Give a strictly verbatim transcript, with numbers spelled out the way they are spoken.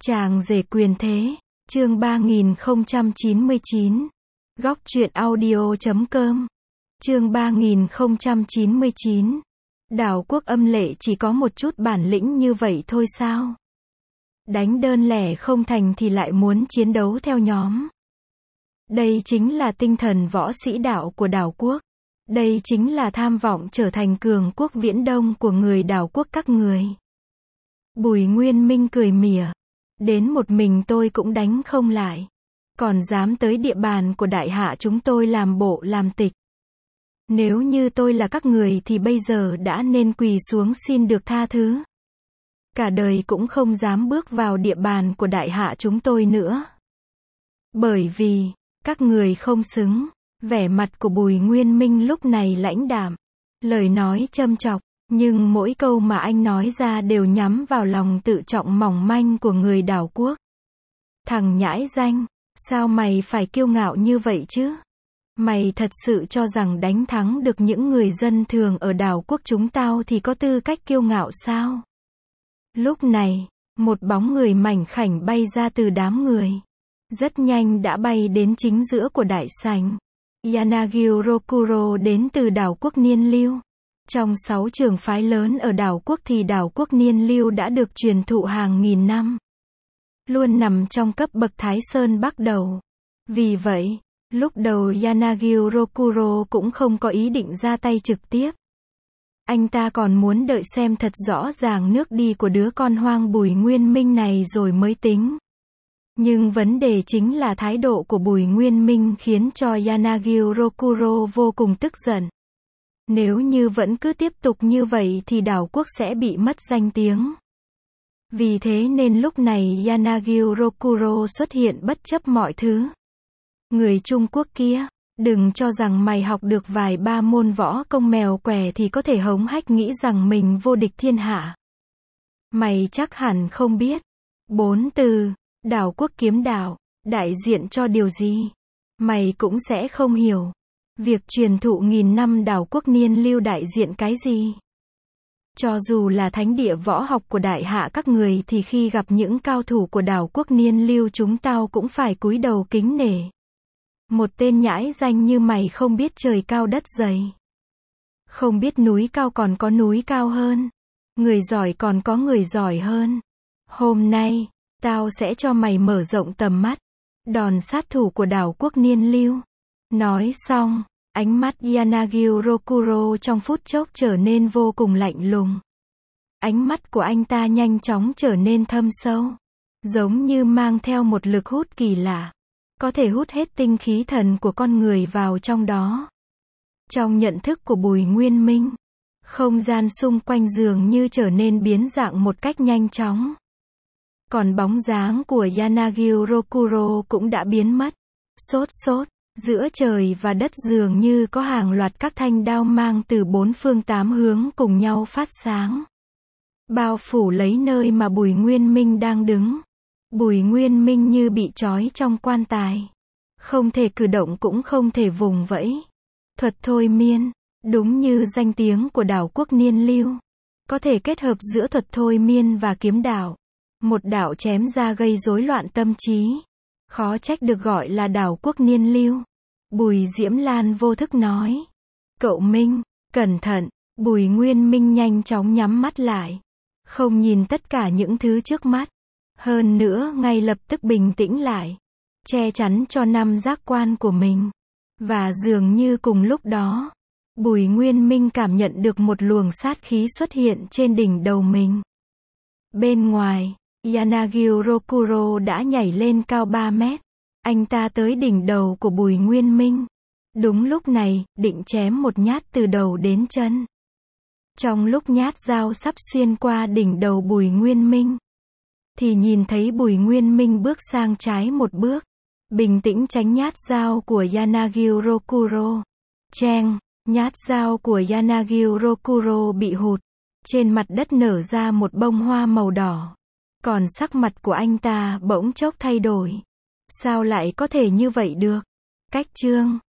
Chàng rể quyền thế, chương ba nghìn không trăm chín mươi chín. Góc truyện audio chấm com. Chương ba nghìn không trăm chín mươi chín. Đảo quốc âm lệ chỉ có một chút bản lĩnh như vậy thôi sao? Đánh đơn lẻ không thành thì lại muốn chiến đấu theo nhóm. Đây chính là tinh thần võ sĩ đạo của đảo quốc. Đây chính là tham vọng trở thành cường quốc viễn đông của người đảo quốc các người. Bùi Nguyên Minh cười mỉa. Đến một mình tôi cũng đánh không lại. Còn dám tới địa bàn của đại hạ chúng tôi làm bộ làm tịch. Nếu như tôi là các người thì bây giờ đã nên quỳ xuống xin được tha thứ. Cả đời cũng không dám bước vào địa bàn của đại hạ chúng tôi nữa. Bởi vì, các người không xứng. Vẻ mặt của Bùi Nguyên Minh lúc này lãnh đạm. Lời nói châm chọc. Nhưng mỗi câu mà anh nói ra đều nhắm vào lòng tự trọng mỏng manh của người đảo quốc. Thằng nhãi danh, sao mày phải kiêu ngạo như vậy chứ? Mày thật sự cho rằng đánh thắng được những người dân thường ở đảo quốc chúng tao thì có tư cách kiêu ngạo sao? Lúc này, một bóng người mảnh khảnh bay ra từ đám người. Rất nhanh đã bay đến chính giữa của đại sảnh. Yanagio Rokuro đến từ đảo quốc Niên Lưu. Trong sáu trường phái lớn ở đảo quốc thì đảo quốc Niên Lưu đã được truyền thụ hàng nghìn năm. Luôn nằm trong cấp bậc Thái Sơn Bắc Đầu. Vì vậy, lúc đầu Yanagio Rokuro cũng không có ý định ra tay trực tiếp. Anh ta còn muốn đợi xem thật rõ ràng nước đi của đứa con hoang Bùi Nguyên Minh này rồi mới tính. Nhưng vấn đề chính là thái độ của Bùi Nguyên Minh khiến cho Yanagio Rokuro vô cùng tức giận. Nếu như vẫn cứ tiếp tục như vậy thì đảo quốc sẽ bị mất danh tiếng. Vì thế nên lúc này Yanagio Rokuro xuất hiện bất chấp mọi thứ. Người Trung Quốc kia, đừng cho rằng mày học được vài ba môn võ công mèo quẻ thì có thể hống hách nghĩ rằng mình vô địch thiên hạ. Mày chắc hẳn không biết. Bốn từ, đảo quốc kiếm đạo, đại diện cho điều gì? Mày cũng sẽ không hiểu. Việc truyền thụ nghìn năm đảo quốc Niên Lưu đại diện cái gì? Cho dù là thánh địa võ học của đại hạ các người thì khi gặp những cao thủ của đảo quốc Niên Lưu chúng tao cũng phải cúi đầu kính nể. Một tên nhãi danh như mày không biết trời cao đất dày. Không biết núi cao còn có núi cao hơn. Người giỏi còn có người giỏi hơn. Hôm nay, tao sẽ cho mày mở rộng tầm mắt. Đòn sát thủ của đảo quốc Niên Lưu. Nói xong, ánh mắt Yanagio Rokuro trong phút chốc trở nên vô cùng lạnh lùng. Ánh mắt của anh ta nhanh chóng trở nên thâm sâu. Giống như mang theo một lực hút kỳ lạ. Có thể hút hết tinh khí thần của con người vào trong đó. Trong nhận thức của Bùi Nguyên Minh, không gian xung quanh dường như trở nên biến dạng một cách nhanh chóng. Còn bóng dáng của Yanagio Rokuro cũng đã biến mất. Sốt sốt. Giữa trời và đất dường như có hàng loạt các thanh đao mang từ bốn phương tám hướng cùng nhau phát sáng. Bao phủ lấy nơi mà Bùi Nguyên Minh đang đứng. Bùi Nguyên Minh như bị trói trong quan tài. Không thể cử động cũng không thể vùng vẫy. Thuật thôi miên, đúng như danh tiếng của đảo quốc Niên Lưu. Có thể kết hợp giữa thuật thôi miên và kiếm đạo. Một đạo chém ra gây rối loạn tâm trí. Khó trách được gọi là đảo quốc Niên Lưu. Bùi Diễm Lan vô thức nói. Cậu Minh, cẩn thận. Bùi Nguyên Minh nhanh chóng nhắm mắt lại. Không nhìn tất cả những thứ trước mắt. Hơn nữa ngay lập tức bình tĩnh lại. Che chắn cho năm giác quan của mình. Và dường như cùng lúc đó, Bùi Nguyên Minh cảm nhận được một luồng sát khí xuất hiện trên đỉnh đầu mình. Bên ngoài, Yanagio Rokuro đã nhảy lên cao ba mét. Anh ta tới đỉnh đầu của Bùi Nguyên Minh. Đúng lúc này, định chém một nhát từ đầu đến chân. Trong lúc nhát dao sắp xuyên qua đỉnh đầu Bùi Nguyên Minh, thì nhìn thấy Bùi Nguyên Minh bước sang trái một bước. Bình tĩnh tránh nhát dao của Yanagio Rokuro. Cheng, nhát dao của Yanagio Rokuro bị hụt. Trên mặt đất nở ra một bông hoa màu đỏ. Còn sắc mặt của anh ta bỗng chốc thay đổi. Sao lại có thể như vậy được? Cách chương